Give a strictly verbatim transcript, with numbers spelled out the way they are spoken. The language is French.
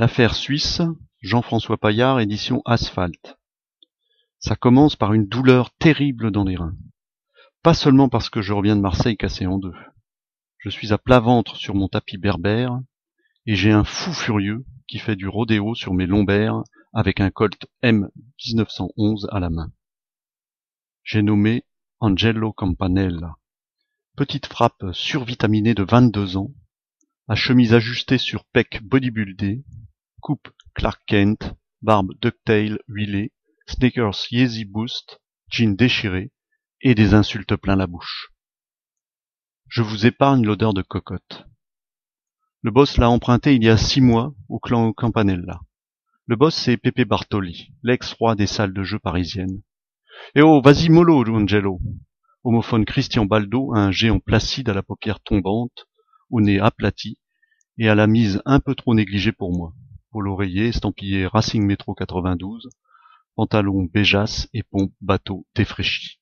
L'affaire suisse, Jean-François Paillard, édition Asphalte. Ça commence par une douleur terrible dans les reins. Pas seulement parce que je reviens de Marseille cassé en deux. Je suis à plat ventre sur mon tapis berbère, et j'ai un fou furieux qui fait du rodéo sur mes lombaires avec un Colt M dix-neuf cent onze à la main. J'ai nommé Angelo Campanella. Petite frappe survitaminée de vingt-deux ans, à chemise ajustée sur pec bodybuildé, coupe Clark Kent, barbe ducktail huilée, sneakers Yeezy Boost, jean déchiré et des insultes plein la bouche. Je vous épargne l'odeur de cocotte. Le boss l'a emprunté il y a six mois au clan Campanella. Le boss, c'est Pepe Bartoli, l'ex-roi des salles de jeu parisiennes. Eh oh, vas-y mollo, Angelo. Homophone Christian Baldo, un géant placide à la paupière tombante, au nez aplati, et à la mise un peu trop négligée pour moi. Pour l'oreiller, estampillé Racing Métro quatre-vingt-douze, pantalon béjasse et pompe bateau défraîchi.